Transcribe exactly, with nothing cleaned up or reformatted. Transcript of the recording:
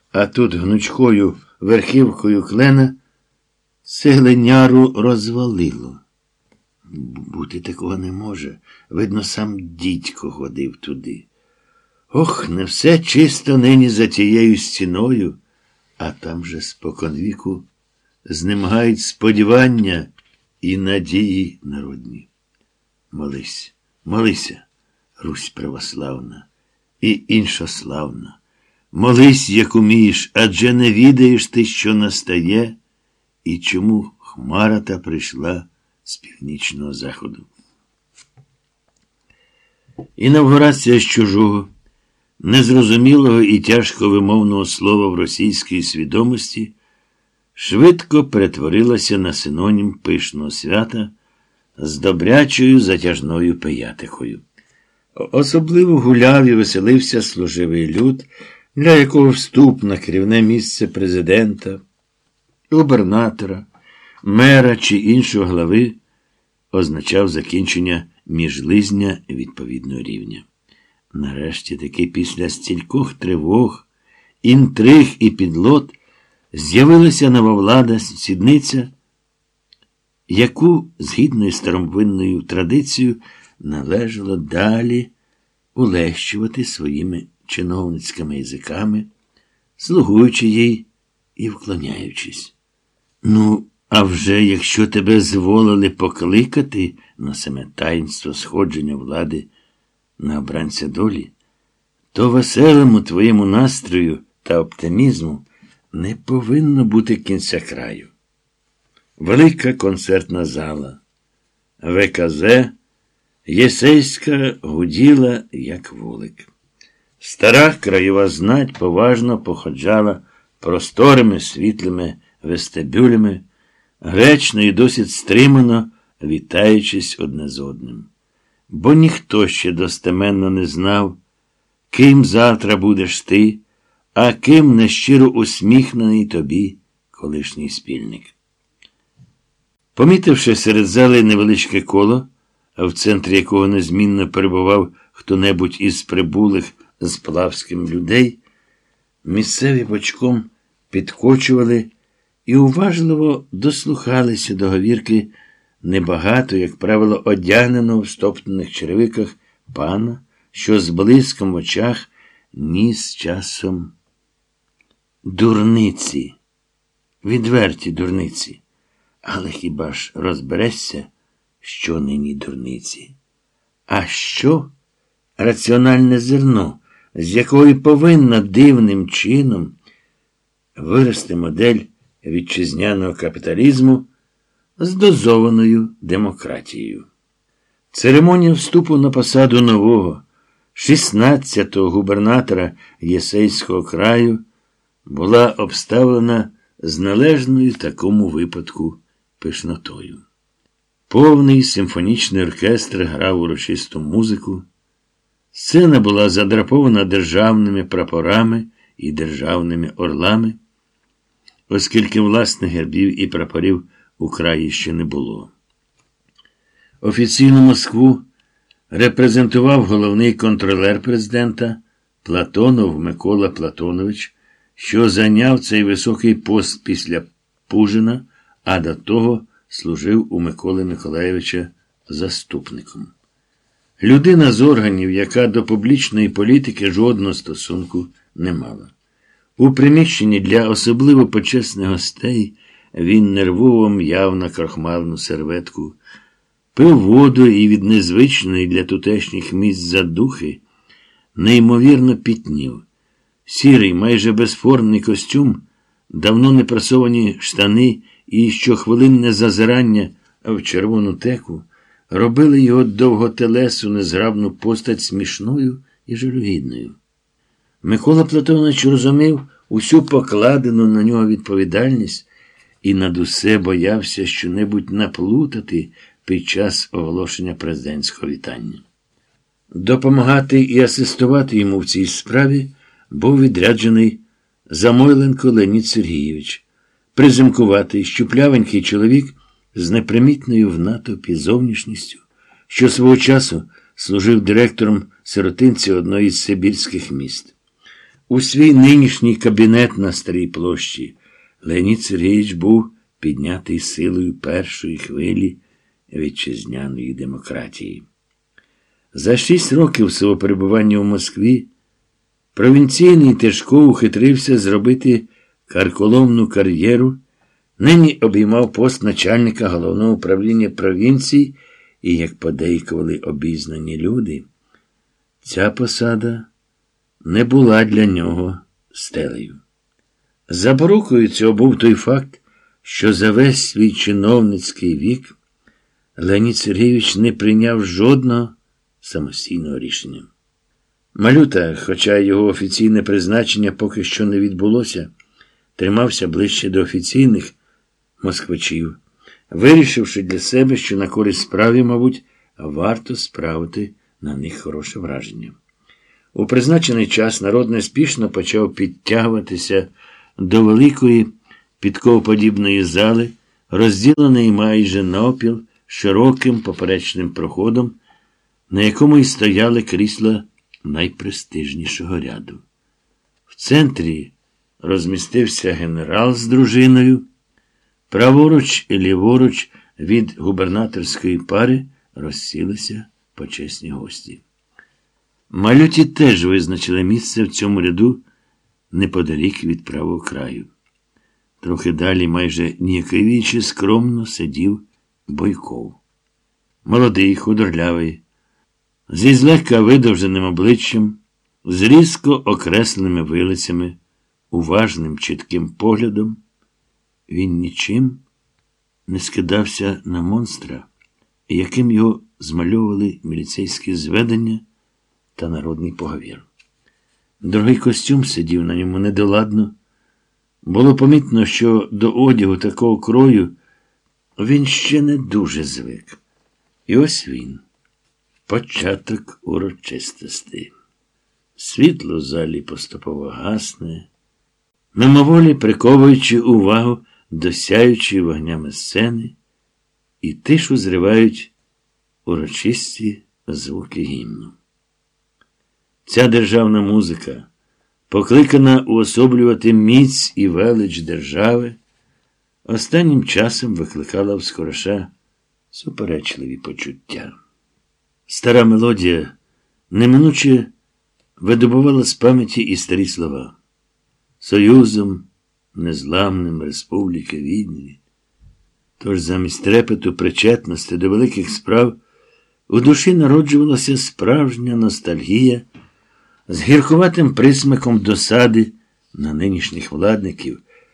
а тут гнучкою верхівкою клена цеглиняру розвалило. Бути такого не може. Видно, сам дідько ходив туди. Ох, не все чисто нині за тією стіною, а там же споконвіку знемагають сподівання і надії народні. Молись, молися, Русь православна і іншославна. Молись, як умієш, адже не відаєш ти, що настає, і чому хмара та прийшла з північного заходу. Інавгурація з чужого, незрозумілого і тяжко вимовного слова в російській свідомості швидко перетворилася на синонім пишного свята з добрячою затяжною пиятихою. Особливо гуляв і веселився служивий люд, для якого вступ на керівне місце президента, губернатора, мера чи іншого глави означав закінчення міжлизня відповідного рівня. Нарешті таки після стількох тривог, інтриг і підлот з'явилася нова влада, сідниця, яку, згідно із старовинною традицією, належало далі улещувати своїми чиновницькими язиками, слугуючи їй і вклоняючись. Ну, а вже якщо тебе зволили покликати на саме таїнство сходження влади на обранця долі, то веселому твоєму настрою та оптимізму не повинно бути кінця краю. Велика концертна зала, Ве Ка Зе, Єсейська гуділа, як вулик. Стара краєва знать поважно походжала просторими світлими вестибюлями, гречно і досить стримано вітаючись одне з одним. Бо ніхто ще достеменно не знав, ким завтра будеш ти, а ким нещиро усміхнений тобі колишній спільник. Помітивши серед зали невеличке коло, в центрі якого незмінно перебував хто-небудь із прибулих з Плавським людей, місцеві бочком підкочували і уважливо дослухалися до говірки небагато, як правило, одягненого в стоптаних черевиках пана, що з блиском в очах ніс часом дурниці, відверті дурниці. Але хіба ж розберешся, що нині дурниці? А що раціональне зерно, з якої повинна дивним чином вирости модель вітчизняного капіталізму з дозованою демократією. Церемонія вступу на посаду нового, шістнадцятого губернатора Єсейського краю була обставлена з належною в такому випадку пишнотою. Повний симфонічний оркестр грав урочисту музику. Сцена була задрапована державними прапорами і державними орлами, оскільки власних гербів і прапорів у краї ще не було. Офіційну Москву репрезентував головний контролер президента Платонов Микола Платонович, що зайняв цей високий пост після Пужина, а до того служив у Миколи Миколайовича заступником. Людина з органів, яка до публічної політики жодного стосунку не мала. У приміщенні для особливо почесних гостей він нервово м'яв на крохмальну серветку, пив воду і від незвичної для тутешніх місць задухи неймовірно пітнів. Сірий, майже безформний костюм, давно не прасовані штани і щохвилинне зазирання в червону теку робили його довготелесу незграбну постать смішною і жалюгідною. Микола Платонович розумів усю покладену на нього відповідальність і над усе боявся щонебудь наплутати під час оголошення президентського вітання. Допомагати і асистувати йому в цій справі був відряджений Замойленко Леонід Сергійович, приземкуватий, щуплявенький чоловік з непримітною в натовпі зовнішністю, що свого часу служив директором сиротинці одної з сибірських міст. У свій нинішній кабінет на Старій площі Леонід Сергійович був піднятий силою першої хвилі вітчизняної демократії. За шість років свого перебування у Москві провінційний Тишко ухитрився зробити карколомну кар'єру, нині обіймав пост начальника головного управління провінції і, як подейкували обізнані люди, ця посада не була для нього стелею. Запорукою цього був той факт, що за весь свій чиновницький вік Леонід Сергійович не прийняв жодного самостійного рішення. Малюта, хоча його офіційне призначення поки що не відбулося, тримався ближче до офіційних москвичів, вирішивши для себе, що на користь справі, мабуть, варто справити на них хороше враження. У призначений час народ неспішно почав підтягуватися до великої підковоподібної зали, розділеної майже навпіл широким поперечним проходом, на якому й стояли крісла найпрестижнішого ряду. В центрі розмістився генерал з дружиною, праворуч і ліворуч від губернаторської пари розсілися почесні гості. Малюті теж визначили місце в цьому ряду неподалік від правого краю. Трохи далі, майже ніяковіючи, скромно сидів Бойков. Молодий, худорлявий, зі злегка видовженим обличчям, з різко окресленими вилицями, уважним чітким поглядом, він нічим не скидався на монстра, яким його змальовували міліцейські зведення та народний поговір. Дорогий костюм сидів на ньому недоладно. Було помітно, що до одягу такого крою він ще не дуже звик. І ось він. Початок урочистостей. Світло в залі поступово гасне, мимоволі приковуючи увагу до сяючої вогнями сцени, і тишу зривають урочисті звуки гімну. Ця державна музика, покликана уособлювати міць і велич держави, останнім часом викликала в Скороша суперечливі почуття. Стара мелодія неминуче видобувала з пам'яті і старі слова. Союзом незламним республіки вільні. Тож замість трепету причетності до великих справ у душі народжувалася справжня ностальгія з гіркуватим присмаком досади на нинішніх владників,